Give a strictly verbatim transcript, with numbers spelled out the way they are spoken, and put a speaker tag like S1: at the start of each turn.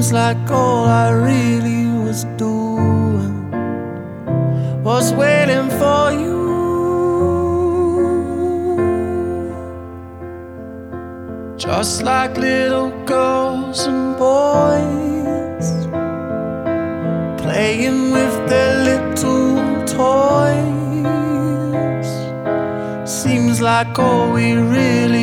S1: Seems like all I really was doing was waiting for you. Just like little girls and boys playing with their little toys. Seems like all we really